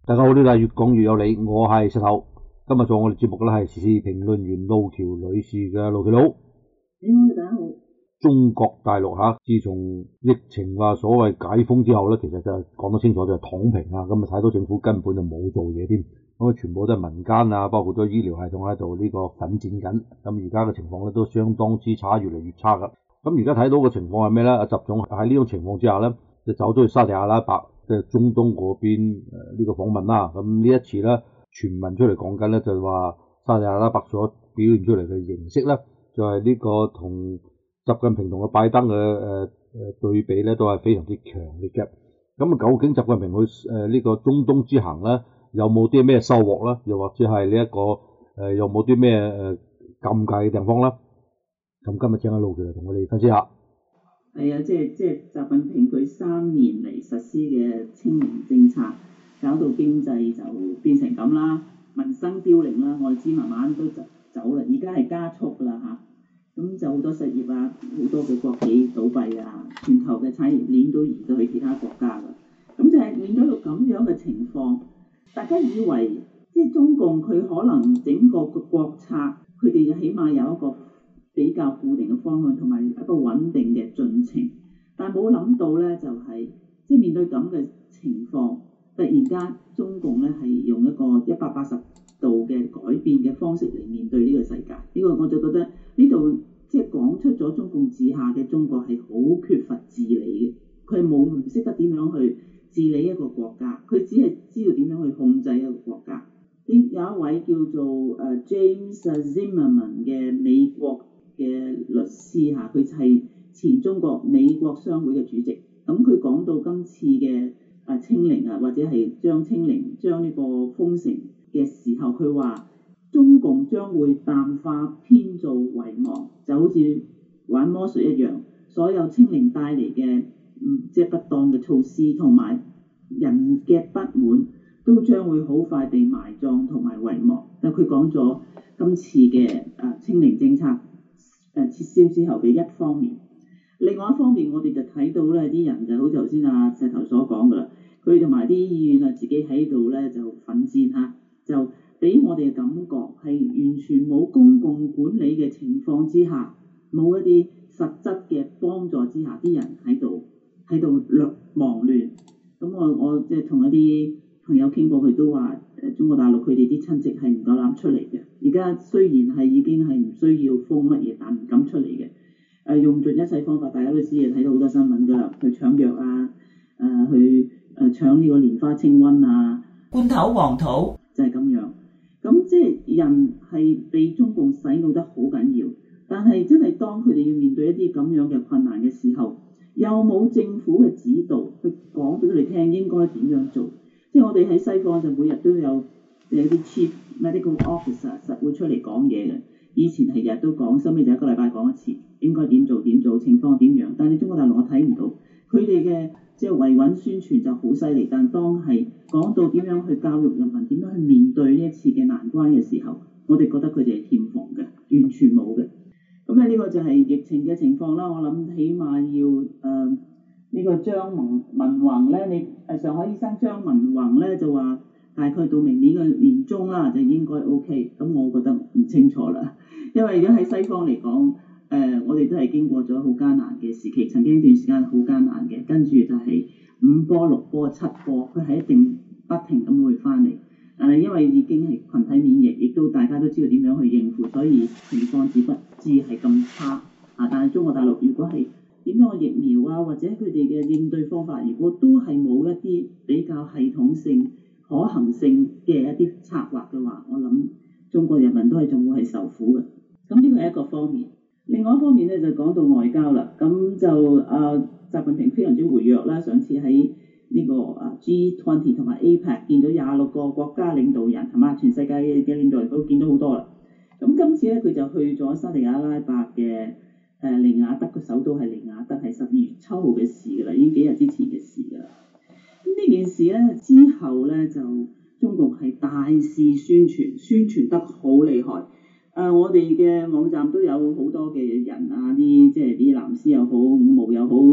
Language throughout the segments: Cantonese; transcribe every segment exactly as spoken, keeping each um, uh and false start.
大家好，呢度係越講越有理，我係石頭。今日做我哋節目嘅咧係時事評論員路橋女士嘅路橋佬。 你好，大家好。 中國大陸吓，自從疫情話所謂解封之後咧，其實就係講得清楚就係躺平啊。咁啊睇到政府根本就冇做嘢添，咁啊全部都係民間啊，包括咗醫療系統喺度呢個奮戰緊。咁而家嘅情況咧都相當之差，越嚟越差噶。咁而家睇到嘅情況係咩咧？阿習總喺呢種情況之下咧，就走咗去沙特阿拉伯，即係中東嗰邊誒呢個訪問啦。咁呢一次咧，傳聞出嚟講緊咧就係話沙特阿拉伯所表現出嚟嘅形式咧，就係呢個同習近平同個拜登嘅誒誒對比咧，都係非常之強烈嘅。咁啊，究竟習近平去誒呢個中東之行咧，有冇啲咩收穫咧？又或者係呢一個誒、呃、有冇啲咩誒尷尬嘅地方咧？咁今日請阿路橋嚟同我哋分析下。 係啊，即係即係習近平佢三年嚟實施嘅清零政策，搞到經濟就變成咁啦，民生凋零啦，外資慢慢都走走啦，而家係加速㗎啦嚇。咁就好多失業啊，好多嘅國企倒閉啊，全球嘅產業鏈都移到去其他國家㗎。咁就係面對到咁樣嘅情況，大家以為即係中共佢可能整個個國策，佢哋起碼有一個比較固定嘅方向同埋一個穩定嘅進程，但冇諗到咧就係、是、即係面對咁嘅情況，突然間中共咧係用一個一百八十度嘅改變嘅方式嚟面對呢個世界。呢、這個我就覺得呢度即係講出咗中共治下嘅中國係好缺乏治理嘅，佢冇唔識得點樣去治理一個國家，佢只係知道點樣去控制一個國家。呢有一位叫做誒 James Zimmerman 嘅美國嘅律師嚇，佢係前中國美國商會嘅主席。咁佢講到今次嘅啊清零啊，或者係將清零將呢個封城嘅時候，佢話中共將會淡化編造遺忘，就好似玩魔術一樣。所有清零帶嚟嘅嗯即係不當嘅措施同埋人嘅不滿，都將會好快被埋葬同埋遺忘。但佢講咗今次嘅啊清零政策誒撤銷之後嘅一方面，另外一方面我哋就睇到咧啲人就好似頭先阿石頭所講噶啦，佢同埋啲醫院啊自己喺度咧就奮戰嚇，就俾我哋嘅感覺係完全冇公共管理嘅情況之下，冇一啲實質嘅幫助之下，啲人喺度喺度亂忙亂。咁我我即係同一啲朋友傾過，佢都話誒中國大陸佢哋啲親戚係唔夠膽出嚟嘅。而家雖然係已經係唔需要封乜嘢，但唔敢出嚟嘅。誒、呃、用盡一切方法，大家都知啊，睇到好多新聞㗎啦，去搶藥啊，誒、呃、去誒、呃、搶呢個蓮花清瘟啊，罐頭黃土就係咁樣。咁即係人係被中共洗腦得好緊要，但係真係當佢哋要面對一啲咁樣嘅困難嘅時候，又冇政府嘅指導去講俾佢哋聽應該點樣做。即係我哋喺西方就每日都有有啲 chief medical officer 實會出嚟講嘢嘅，以前係日日都講，收尾就一個禮拜講一次，應該點做點做，情況點樣。但係你中國大陸我睇唔到，佢哋嘅即係維穩宣傳就好犀利，但當係講到點樣去教育人民，點樣去面對呢一次嘅難關嘅時候，我哋覺得佢哋係欠奉嘅，完全冇嘅。咁咧呢個就係疫情嘅情況啦。我諗起碼要誒。呃呢個張文文宏咧，你誒上海醫生張文宏咧就話大概到明年嘅年中啦，就應該 OK。咁我覺得唔清楚啦，因為而家喺西方嚟講，誒、呃、我哋都係經過咗好艱難嘅時期，曾經一段時間好艱難嘅，跟住就係五波、六波、七波，佢係一定不停咁會翻嚟。但係因為已經係群體免疫，亦都大家都知道點樣去應付，所以情況只不至係咁差啊。但係中國大陸如果係點樣嘅疫苗啊，或者佢哋嘅應對方法，如果都係冇一啲比較系統性、可行性嘅一啲策劃嘅話，我諗中國人民都係仲會係受苦嘅。咁呢個係一個方面。另外一方面咧就講到外交啦。咁就啊習近平非常之活躍啦，上次喺呢個啊 G 二十 同埋 A P E C 見到廿六個國家領導人，係嘛？全世界嘅領導人都見到好多啦。咁今次咧佢就去咗沙特阿拉伯嘅。誒、呃、利雅得個首都係利雅得，係十二月七號嘅事㗎啦，已經幾日之前嘅事㗎啦。咁呢件事咧之後咧就中共係大肆宣傳，宣傳得好厲害。誒、呃、我哋嘅網站都有好多嘅人啊，啲即係啲藍絲又好，五毛又好，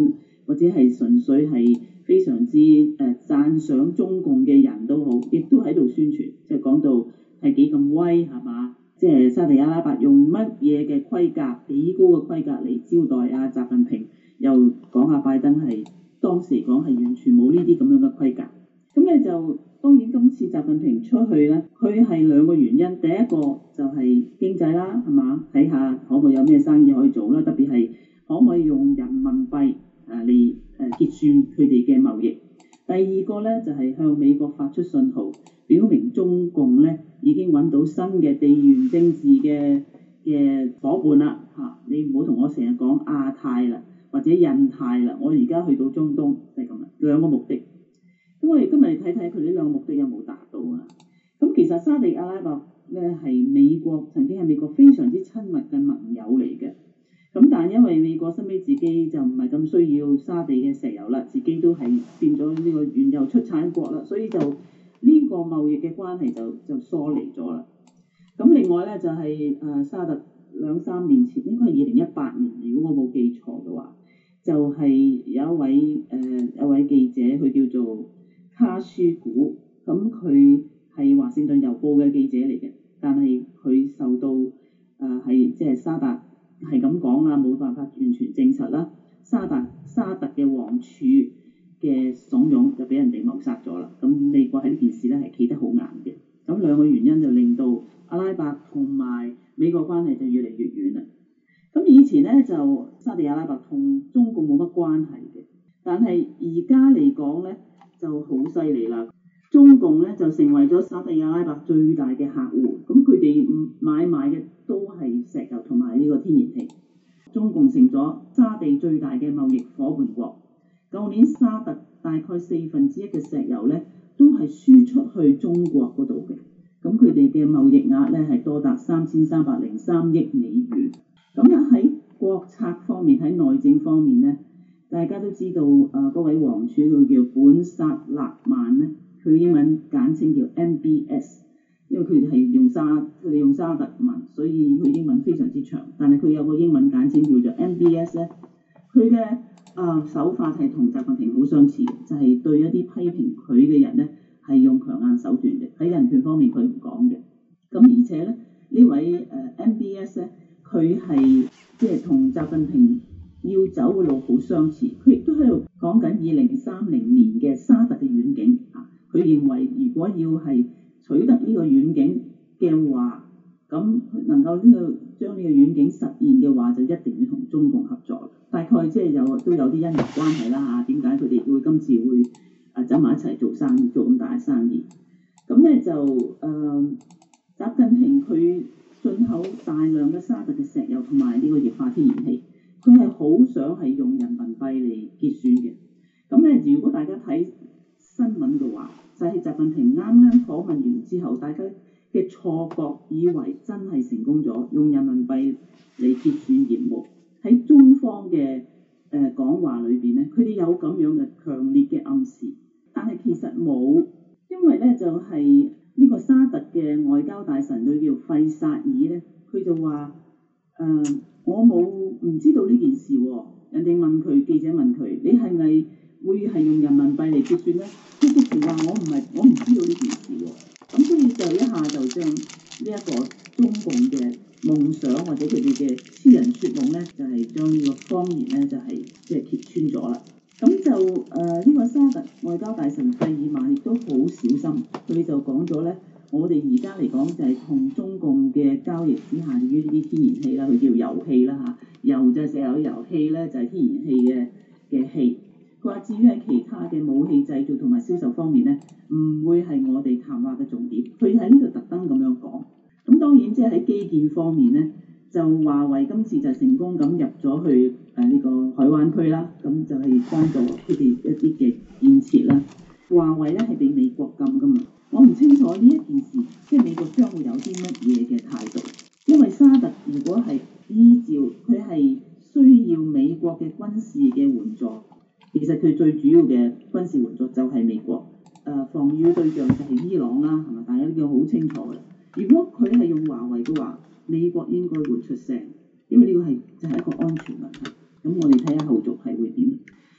或者係純粹係非常之誒、呃、讚賞中共嘅人都好，亦都喺度宣傳，即係講到係幾咁威係嘛？即係沙地阿拉伯用乜嘢嘅規格，幾高嘅規格嚟招待啊習近平，又講下拜登係當時講係完全冇呢啲咁樣嘅規格。咁咧就當然今次習近平出去咧，佢係兩個原因，第一個就係經濟啦，係嘛？睇下可唔可以有咩生意可以做啦，特別係可唔可以用人民幣誒嚟誒結算佢哋嘅貿易。第二個咧就係、是、向美國發出信號，表明中共咧已經揾到新嘅地緣政治嘅嘅夥伴啦嚇，你唔好同我成日講亞太啦或者印太啦，我而家去到中東就係咁啦，兩個目的。咁我哋今日嚟睇睇佢呢兩個目的有冇達到啊？咁其實沙地阿拉伯咧係美國曾經係美國非常之親密嘅盟友嚟嘅。咁但係因為美國收尾自己就唔係咁需要沙地嘅石油啦，自己都係變咗呢個原油出產國啦，所以就呢個貿易嘅關係就就疏離咗啦。咁另外咧就係、是、誒沙特兩三年前，應該係二零一八年，如果我冇記錯嘅話，就係、是、有一位誒、呃、一位記者，佢叫做卡舒古，咁佢係華盛頓郵報嘅記者嚟嘅，但係佢受到誒係即係沙特係咁講啦，冇辦法完全證實啦。沙特沙特嘅王儲嘅慫恿就俾人哋謀殺咗啦。咁美國喺呢件事咧係企得好硬嘅。咁兩個原因就令到阿拉伯同埋美國關係就越嚟越遠啦。咁以前咧就沙地阿拉伯同中共冇乜關係嘅，但係而家嚟講咧就好犀利啦。中共咧就成為咗沙地阿拉伯最大嘅客戶，咁佢哋買賣嘅都係石油同埋呢個天然氣。中共成咗沙地最大嘅貿易夥伴國。舊年沙特大概四分之一嘅石油咧都係輸出去中國嗰度嘅，咁佢哋嘅貿易額咧係多達三千三百零三億美元。咁咧喺國策方面，喺內政方面咧，大家都知道誒嗰、呃、位王儲佢叫本薩勒曼咧。佢英文簡稱叫 M B S， 因為佢哋係用沙佢哋用沙特文，所以佢英文非常之長。但係佢有個英文簡稱叫做 M B S 咧，佢嘅誒手法係同習近平好相似，就係、是、對一啲批評佢嘅人咧係用強硬手段嘅。喺人權方面佢唔講嘅。咁而且咧呢位誒 M B S 咧，佢係即係同習近平要走嘅路好相似。佢亦都喺度講緊二零三零年嘅沙特嘅遠景啊。佢認為如果要係取得呢個遠景嘅話，咁能夠呢、這個將呢個遠景實現嘅話，就一定要同中共合作。大概即係有都有啲因果關係啦嚇。點解佢哋會今次會啊走埋一齊做生意，做咁大嘅生意？咁咧就誒、呃、習近平佢進口大量嘅沙特嘅石油同埋呢個液化天然氣，佢係好想係用人民幣嚟結算嘅。咁咧如果大家睇新聞嘅話，就係、是、習近平啱啱訪問完之後，大家嘅錯覺以為真係成功咗，用人民幣嚟結算業務。喺中方嘅誒、呃、講話裏邊咧，佢哋有咁樣嘅強烈嘅暗示，但係其實冇，因為咧就係、是、呢個沙特嘅外交大臣佢叫費薩爾咧，佢就話誒、呃、我冇唔知道呢件事喎、哦。人哋問佢，記者問佢，你係咪會係用人民幣嚟結算咧？佢直情話我唔係，我唔知道呢件事喎。咁所以就一下就將呢一個中共嘅夢想或者佢哋嘅痴人說夢咧，就係、是、將呢個謊言咧就係即係揭穿咗啦。咁就誒呢、呃這個沙特外交大臣費爾曼亦都好小心，佢就講咗咧，我哋而家嚟講就係同中共嘅交易只限於呢啲天然氣啦，佢叫油氣啦嚇，油就係石油，油氣咧就係天然氣嘅嘅氣。佢話至於喺其他嘅武器製造同埋銷售方面咧，唔會係我哋談話嘅重點。佢喺呢度特登咁樣講。咁當然即係喺基建方面咧，就華為今次就成功咁入咗去誒呢、呃這個海灣區啦，咁就係幫助佢哋一啲嘅建設啦。華為咧係被美國禁噶嘛，我唔清楚呢一件事，即係美國將會有啲乜嘢嘅態度。因為沙特如果係依照佢係需要美國嘅軍事嘅援助。其實佢最主要嘅軍事援助就係美國，誒、呃、防禦對象就係伊朗啦，係咪？大家都叫好清楚嘅。如果佢係用華為嘅話，美國應該會出聲，因為呢個係就係一個安全問題。咁我哋睇下後續係會點。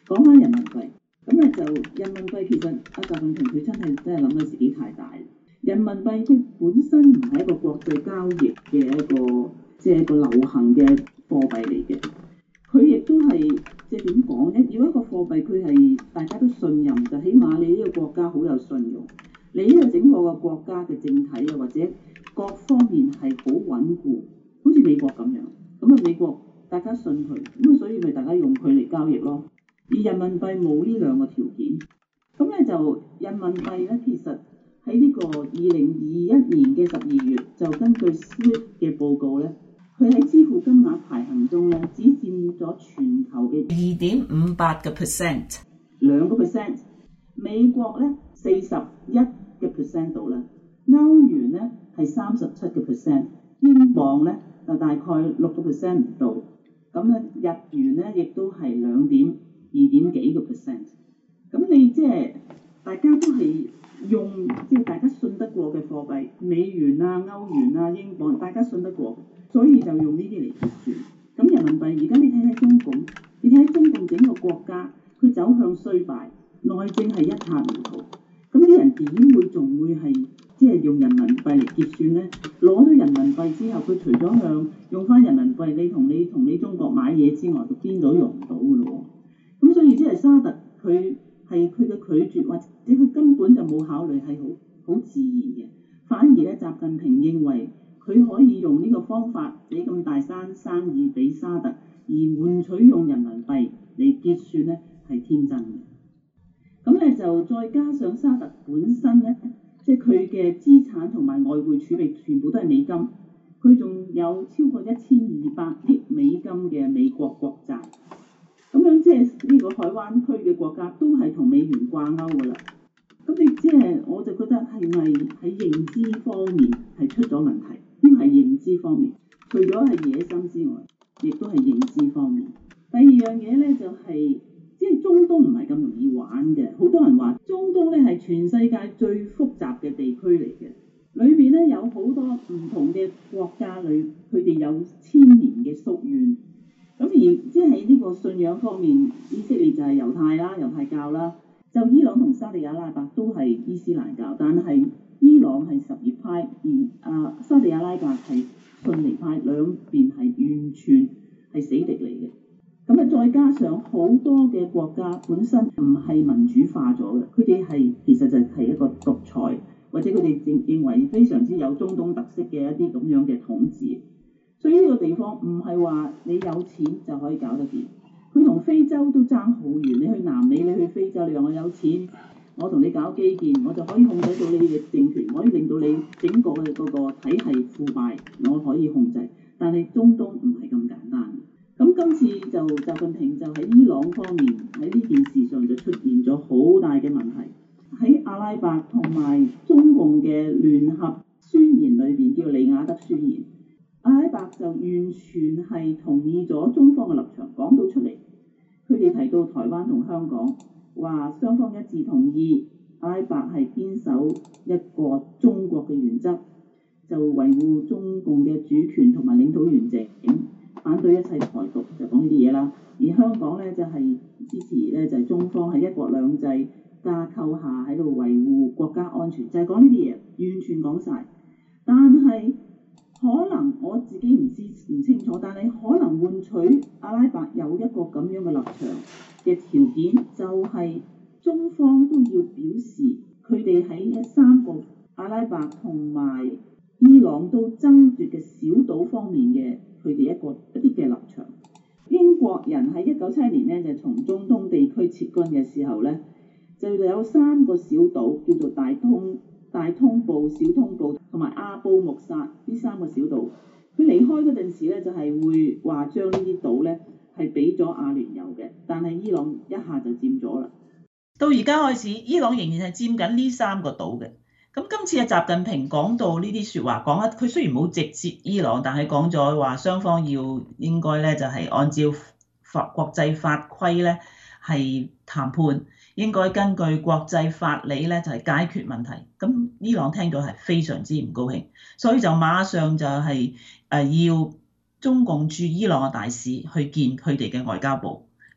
講翻人民幣，咁咧就人民幣其實阿習近平佢真係真係諗到自己太大。人民幣佢本身唔係一個國際交易嘅一個即係、就是、一個流行嘅貨幣嚟嘅，佢亦都係即係點講咧？要一個貨幣佢係大家都信任，就起碼你呢個國家好有信用，你呢個整個個國家嘅政體啊或者各方面係好穩固，好似美國咁樣。咁啊美國大家信佢，咁啊所以咪大家用佢嚟交易咯。而人民幣冇呢兩個條件，咁咧就人民幣咧其實喺呢個二零二一年嘅十二月就根據 SWIFT 嘅報告咧，佢喺支付金額排行中咧只佔咗全球嘅二點五八個 percent， 兩個 percent。美國咧四十一嘅 percent 度啦，歐元咧係三十七個 percent， 英鎊咧就大概六個 percent 唔到，咁咧日元咧亦都係兩點二點幾個 percent。咁你即係大家都係用即係大家信得過嘅貨幣，美元啊、歐元啊、英鎊，大家信得過，所以就用呢啲嚟結算。咁人民幣而家你睇睇中共，你睇中共整個國家，佢走向衰敗，內政係一塌糊塗。咁啲人點會仲會係即係用人民幣嚟結算呢？攞咗人民幣之後，佢除咗向用翻人民幣，你同你同你中國買嘢之外，佢邊度都用唔到嘅咯。咁所以即係沙特佢係佢嘅拒絕，或者佢根本就冇考慮，係好好自然嘅。反而咧，習近平認為佢可以用呢個方法俾咁大單生意俾沙特，而換取用人民幣嚟結算咧，係天真嘅。咁咧就再加上沙特本身咧，即係佢嘅資產同埋外匯儲備全部都係美金，佢仲有超過一千二百億美金嘅美國國債。咁樣即係呢個海灣區嘅國家都係同美元掛鈎㗎啦。咁你即係我就覺得係咪喺認知方面係出咗問題？呢個係認知方面，除咗係野心之外，亦都係認知方面。第二樣嘢咧就係、是、即係中東唔係咁容易玩嘅。好多人話中東咧係全世界最複雜嘅地區嚟嘅，裏邊咧有好多唔同嘅國家裏，佢哋有千年嘅宿怨。咁而即係喺呢個信仰方面，以色列就係猶太啦、猶太教啦，就伊朗同沙地阿拉伯都係伊斯蘭教，但係伊朗係什葉派，而啊沙地阿拉伯係遜尼派，兩邊係完全係死敵嚟嘅。咁啊，再加上好多嘅國家本身唔係民主化咗嘅，佢哋係其實就係一個獨裁，或者佢哋認認為非常之有中東特色嘅一啲咁樣嘅統治。所以呢個地方唔係話你有錢就可以搞得掂，佢同非洲都爭好遠。你去南美，你去非洲，你話我有錢，我同你搞基建，我就可以控制到你嘅政權，可以令到你整個嘅嗰個體系腐敗，我可以控制。但係中東唔係咁簡單。咁今次就習近平就喺伊朗方面喺呢件事上就出現咗好大嘅問題。喺阿拉伯同埋中共嘅聯合宣言裏邊，叫利雅得宣言。阿拉伯就完全係同意咗中方嘅立場，講到出嚟。佢哋提到台灣同香港，話雙方一致同意阿拉伯係堅守一個中國嘅原則，就維護中共嘅主權同埋領土完整，反對一切台獨，就講呢啲嘢啦。而香港咧就係、是、支持咧就係、是、中方喺一國兩制架構下喺度維護國家安全，就係講呢啲嘢，完全講晒。但係可能我自己唔知唔清楚，但係可能換取阿拉伯有一個咁樣嘅立場嘅條件，就係中方都要表示佢哋喺三個阿拉伯同埋伊朗都爭奪嘅小島方面嘅佢哋一個一啲嘅立場。英國人喺一九七一年咧就從中東地區撤軍嘅時候咧，就有三個小島叫做大通、大通布、小通布同埋阿布穆薩呢三個小島。佢離開嗰陣時咧，就係、是、會話將呢啲島咧係俾咗阿聯酋嘅，但係伊朗一下就佔咗啦。到而家開始，伊朗仍然係佔緊呢三個島嘅。咁今次啊，習近平講到呢啲説話，講一佢雖然冇直接伊朗，但係講咗話雙方要應該咧就係按照法國際法規咧係談判，應該根據國際法理咧就係解決問題。咁伊朗聽到係非常之唔高興，所以就馬上就係誒要中共駐伊朗嘅大使去見佢哋嘅外交部，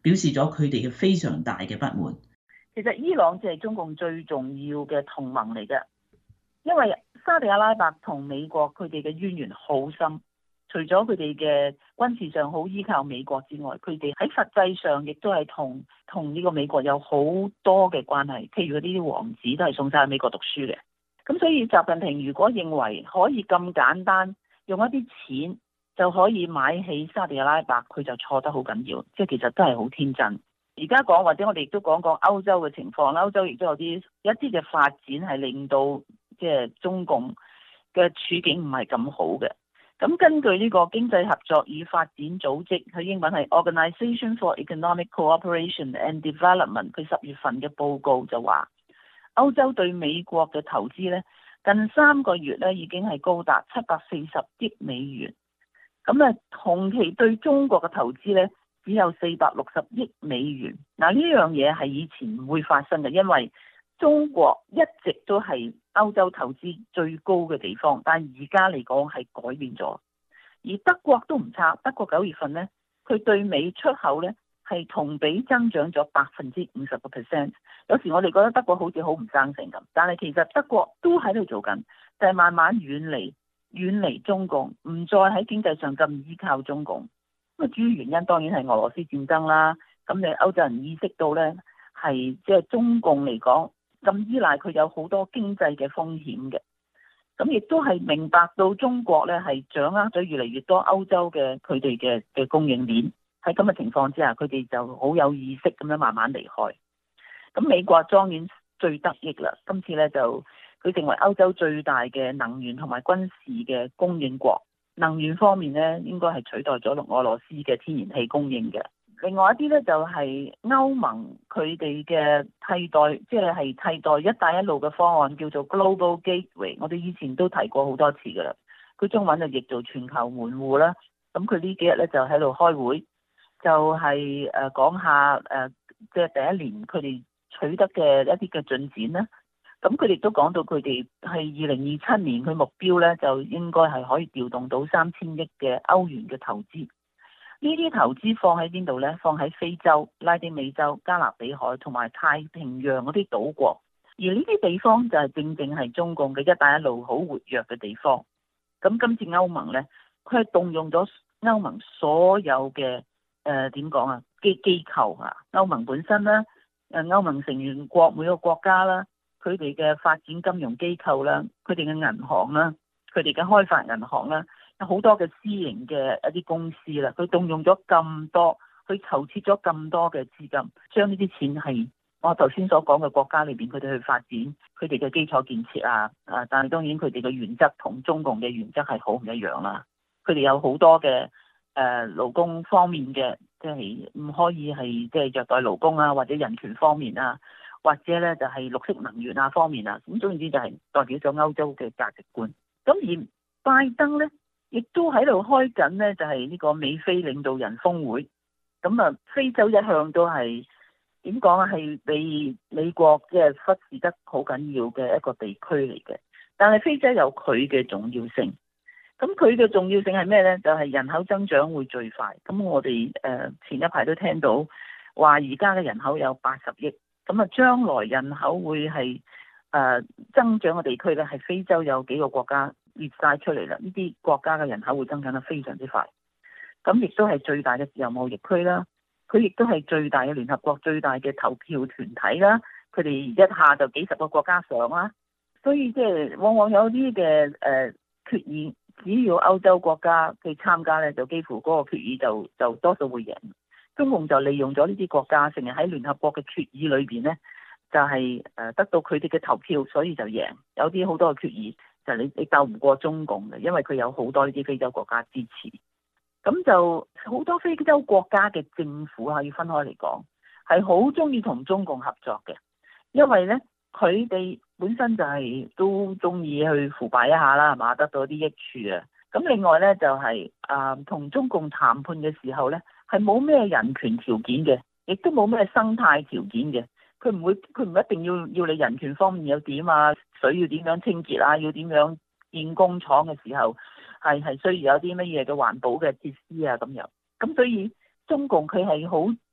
表示咗佢哋嘅非常大嘅不滿。 其實伊朗就係中共最重要嘅同盟嚟嘅，因為沙地阿拉伯同美國佢哋嘅淵源好深，除咗佢哋嘅軍事上好依靠美國之外，佢哋喺實際上亦都係同同呢個美國有好多嘅關係，譬如嗰啲王子都係送晒去美國讀書嘅。咁所以習近平如果認為可以咁簡單用一啲錢就可以買起沙地阿拉伯，佢就錯得好緊要，即係其實都係好天真。而家講或者我哋亦都講講歐洲嘅情況，歐洲亦都有啲一啲嘅發展係令到即係中共嘅處境唔係咁好嘅。咁根據呢個經濟合作與發展組織，佢英文係 Organisation for Economic Cooperation and Development， 佢十月份嘅報告就話，歐洲對美國嘅投資呢，近三個月呢已經係高達七百四十億美元。咁啊，同期對中國嘅投資呢，只有四百六十億美元。嗱，呢樣嘢係以前唔會發生嘅，因為中國一直都係歐洲投資最高嘅地方，但而家嚟講係改變咗。而德國都唔差，德國九月份呢，佢對美出口呢係同比增長咗百分之五十個 percent。有時我哋覺得德國好似好唔生性咁，但係其實德國都喺度做緊，就係慢慢遠離遠離中共，唔再喺經濟上咁依靠中共。咁主要原因當然係俄羅斯戰爭啦。咁你歐洲人意識到呢，係即係中共嚟講咁依賴佢有好多經濟嘅風險嘅。咁亦都係明白到中國呢係掌握咗越嚟越多歐洲嘅佢哋嘅嘅供應鏈。喺咁嘅情況之下，佢哋就好有意識咁樣慢慢離開。咁美國當然最得益啦。今次呢，就佢成為歐洲最大嘅能源同埋軍事嘅供應國。能源方面呢，應該係取代咗俄羅斯嘅天然氣供應嘅。另外一啲呢，就係歐盟佢哋嘅替代，即係係替代一帶一路嘅方案，叫做 Global Gateway。我哋以前都提過好多次㗎啦。佢中文就譯做全球門戶啦。咁佢呢幾日呢，就喺度開會，就係誒講下誒即係第一年佢哋取得嘅一啲嘅進展啦。咁佢哋都講到佢哋係二零二七年佢目標咧，就應該係可以調動到三千億嘅歐元嘅投資。呢啲投資放喺邊度咧？放喺非洲、拉丁美洲、加勒比海同埋太平洋嗰啲島國。而呢啲地方就係正正係中共嘅一帶一路好活躍嘅地方。咁今次歐盟咧，佢係動用咗歐盟所有嘅誒點講啊機機構啊，歐盟本身啦，誒歐盟成員國每個國家啦。佢哋嘅發展金融機構啦，佢哋嘅銀行啦，佢哋嘅開發銀行啦，有好多嘅私營嘅一啲公司啦，佢動用咗咁多，佢籌設咗咁多嘅資金，將呢啲錢係我頭先所講嘅國家裏邊，佢哋去發展佢哋嘅基礎建設啊，啊！但係當然佢哋嘅原則同中共嘅原則係好唔一樣啦。佢哋有好多嘅誒勞工方面嘅，即係唔可以係即係虐待勞工啊，或者人權方面啊。或者咧就係綠色能源啊方面啊，咁總之就係代表咗歐洲嘅價值觀。咁而拜登咧，亦都喺度開緊咧，就係呢個美非領導人峰會。咁啊，非洲一向都係點講啊，係被美國即係忽視得好緊要嘅一個地區嚟嘅。但係非洲有佢嘅重要性。咁佢嘅重要性係咩咧？就係人口增長會最快。咁我哋誒前一排都聽到話，而家嘅人口有八十億。咁啊，將來人口會係誒、呃、增長嘅地區咧，係非洲有幾個國家列晒出嚟啦。呢啲國家嘅人口會增長得非常之快。咁亦都係最大嘅自由貿易區啦。佢亦都係最大嘅聯合國最大嘅投票團體啦。佢哋一下就幾十個國家上啦。所以即係往往有啲嘅誒決議，只要歐洲國家去參加咧，就幾乎嗰個決議就就多數會贏。中共就利用咗呢啲國家，成日喺聯合國嘅決議裏邊呢，就係誒得到佢哋嘅投票，所以就贏。有啲好多嘅決議就你你鬥唔過中共嘅，因為佢有好多呢啲非洲國家支持。咁就好多非洲國家嘅政府啊，要分開嚟講，係好中意同中共合作嘅，因為呢，佢哋本身就係都中意去腐敗一下啦，係嘛，得到啲益處啊。咁另外呢，就係誒同中共談判嘅時候呢，係冇咩人權條件嘅，亦都冇咩生態條件嘅。佢唔會，佢唔一定要要你人權方面有點啊，水要點樣清潔啊，要點樣建工廠嘅時候係係需要有啲乜嘢嘅環保嘅設施啊咁樣。咁所以中共佢係好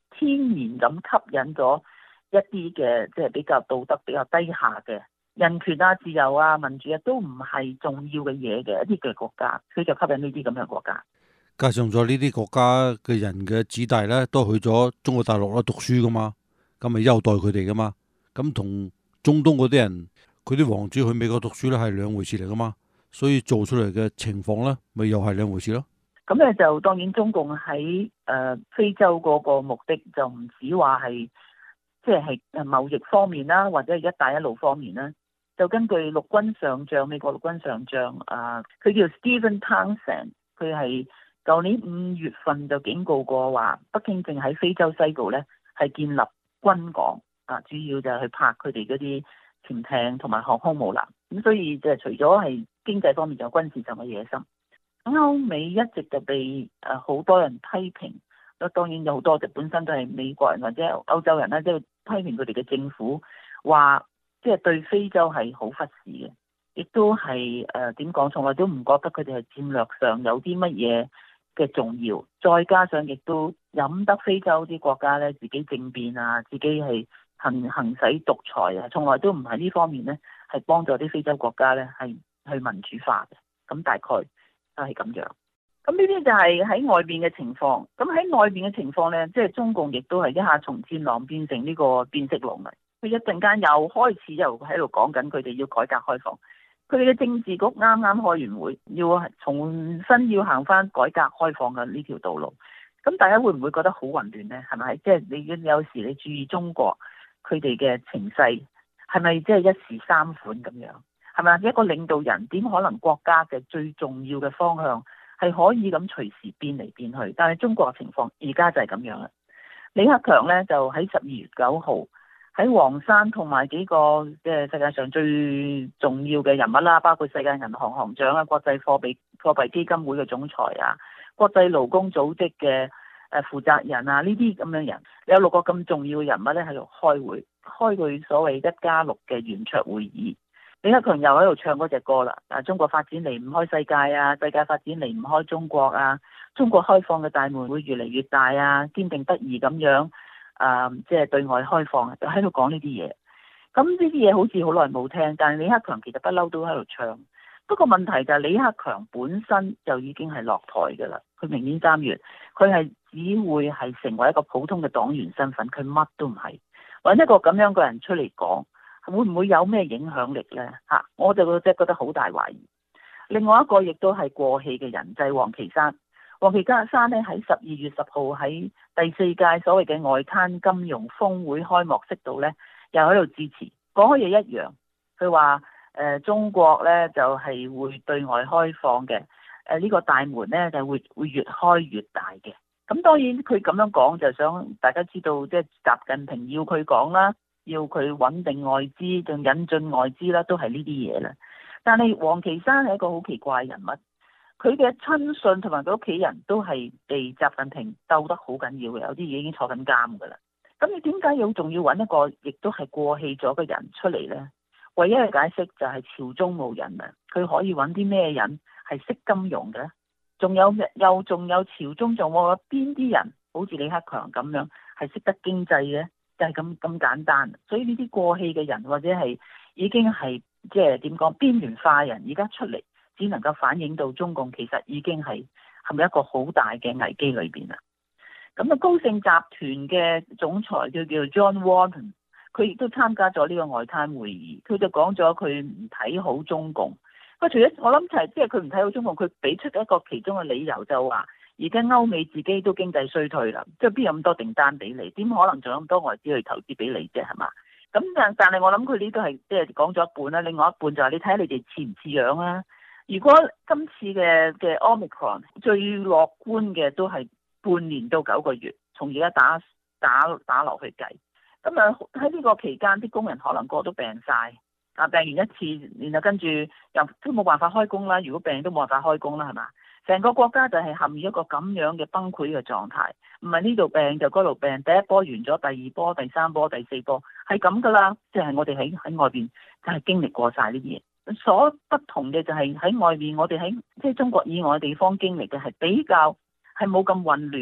天然咁吸引咗一啲嘅即係比較道德比較低下嘅人權啊、自由啊、民主啊都唔係重要嘅嘢嘅一啲嘅國家，佢就吸引呢啲咁嘅國家。 加上咗呢啲國家嘅人嘅子弟咧，都去咗中國大陸啦讀書噶嘛，咁咪優待佢哋噶嘛。咁同中東嗰啲人，佢啲王子去美國讀書咧係兩回事嚟噶嘛，所以做出嚟嘅情況咧，咪又係兩回事咯。 咁咧就當然中共喺誒、呃、非洲嗰個目的就唔止話係即係係誒貿易方面啦，或者係一帶一路方面啦。就根據陸軍上將美國陸軍上將啊，佢、呃、叫 Stephen Townsend，佢係舊年五月份就警告過話，北京正喺非洲西部咧係建立軍港啊，主要就係去拍佢哋嗰啲潛艇同埋航空母艦。咁所以就係除咗係經濟方面，就有軍事上嘅野心。歐美一直就被誒好多人批評，咁當然有好多就本身都係美國人或者歐洲人啦，即係批評佢哋嘅政府，話即係對非洲係好忽視嘅，亦都係誒點講，從來都唔覺得佢哋係戰略上有啲乜嘢嘅重要。再加上亦都飲得非洲啲國家咧自己政變啊，自己係行行使獨裁啊，從來都唔係呢方面咧係幫助啲非洲國家咧係去民主化嘅。咁大概就係咁樣。咁呢啲就係喺外邊嘅情況。咁喺外邊嘅情況咧，即係中共亦都係一下從戰狼變成呢個變色龍嚟。佢一陣間又開始又喺度講緊佢哋要改革開放。佢哋嘅政治局啱啱開完會，要重新要行翻改革開放嘅呢條道路。咁大家會唔會覺得好混亂呢？係咪？即係你有時你注意中國佢哋嘅情勢，係咪即係一時三款咁樣？係咪？一個領導人點可能國家嘅最重要嘅方向係可以咁隨時變嚟變去？但係中國嘅情況而家就係咁樣啦。李克強呢，就喺十二月九號喺黃山同埋幾個即係世界上最重要嘅人物啦，包括世界銀行行長啊、國際貨幣貨幣基金會嘅總裁啊、國際勞工組織嘅誒負責人啊，呢啲咁樣人有六個咁重要嘅人物咧喺度開會，開佢所謂一加六嘅圓桌會議。李克強又喺度唱嗰隻歌啦，啊，中國發展離唔開世界啊，世界發展離唔開中國啊，中國開放嘅大門會越嚟越大啊，堅定不移咁樣啊，即係對外開放，就喺度講呢啲嘢。咁呢啲嘢好似好耐冇聽，但係李克強其實不嬲都喺度唱。不過問題就係李克強本身就已經係落台㗎啦。佢明年三月，佢係只會係成為一個普通嘅黨員身份，佢乜都唔係。揾一個咁樣嘅人出嚟講，會唔會有咩影響力呢？嚇，我就即係覺得好大懷疑。另外一個亦都係過氣嘅人，就係王岐山。王岐山呢喺十二月十號喺第四屆所謂嘅外灘金融峰會開幕式度呢，又喺度致辭，講嘅嘢一樣。佢話誒中國呢就係會對外開放嘅，誒呢個大門呢就會會越開越大嘅。咁當然佢咁樣講就想大家知道，即係習近平要佢講啦，要佢穩定外資，仲引進外資啦，都係呢啲嘢啦。但係王岐山係一個好奇怪嘅人物，佢嘅親信同埋佢屋企人都係被習近平鬥得好緊要嘅，有啲嘢已經坐緊監㗎啦。咁你點解要仲要揾一個亦都係過氣咗嘅人出嚟呢？唯一嘅解釋就係朝中無人啊！佢可以揾啲咩人係識金融嘅？仲有又仲有朝中仲有邊啲人好似李克強咁樣係識得經濟嘅？就係咁咁簡單。所以呢啲過氣嘅人或者係已經係即係點講邊緣化人，而家出嚟只能夠反映到中共其實已經係係咪一個好大嘅危機裏邊啊？咁啊，高盛集團嘅總裁叫叫 John Walton， 佢亦都參加咗呢個外灘會議，佢就講咗佢唔睇好中共。佢除咗我諗就係即係佢唔睇好中共，佢俾出一個其中嘅理由就話，而家歐美自己都經濟衰退啦，即係邊有咁多訂單俾你？點可能仲有咁多外資去投資俾你啫？係嘛？咁但但係我諗佢呢都係即係講咗一半啦，另外一半就係你睇下你哋似唔似樣啊？如果今次嘅嘅 Omicron 最樂觀嘅都係半年到九個月，從而家打打打落去計，咁啊喺呢個期間啲工人可能個個都病晒。啊！病完一次，然後跟住又都冇辦法開工啦。如果病都冇辦法開工啦，係嘛？成個國家就係陷入一個咁樣嘅崩潰嘅狀態。唔係呢度病就嗰度病，第一波完咗，第二波、第三波、第四波係咁噶啦。即係我哋喺喺外邊就係經歷過晒呢啲嘢。所不同嘅就係喺外面，我哋喺即係中國以外嘅地方經歷嘅係比較係冇咁混亂，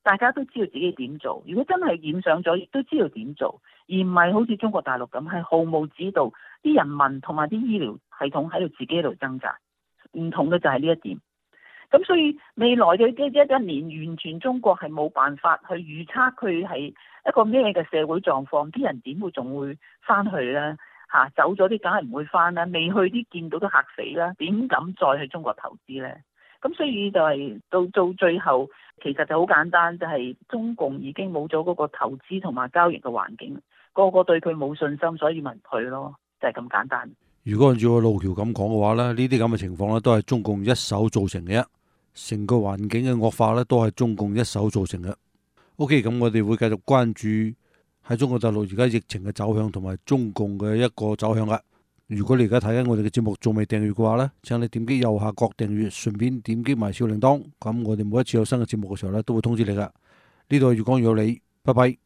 大家都知道自己點做。如果真係染上咗，亦都知道點做，而唔係好似中國大陸咁係毫無指導，啲人民同埋啲醫療系統喺度自己喺度掙扎。唔同嘅就係呢一點。咁所以未來嘅一一年，完全中國係冇辦法去預測佢係一個咩嘅社會狀況，啲人點會仲會翻去呢？嚇、啊，走咗啲梗係唔會翻啦，未去啲見到都嚇死啦，點敢再去中國投資呢？咁所以就係到到最後，其實就好簡單，就係、是、中共已經冇咗嗰個投資同埋交易嘅環境，個個對佢冇信心，所以咪唔去咯，就係、是、咁簡單。 如果按照個路橋咁講嘅話咧，呢啲咁嘅情況咧，都係中共一手造成嘅，成個環境嘅惡化咧，都係中共一手造成嘅。OK，咁我哋會繼續關注喺中國大陸而家疫情嘅走向同埋中共嘅一個走向噶。如果你而家睇緊我哋嘅節目仲未訂閱嘅話咧，請你點擊右下角訂閱，順便點擊埋小鈴鐺，咁我哋每一次有新嘅節目嘅時候咧，都會通知你噶。呢度係粵講粵有理，拜拜。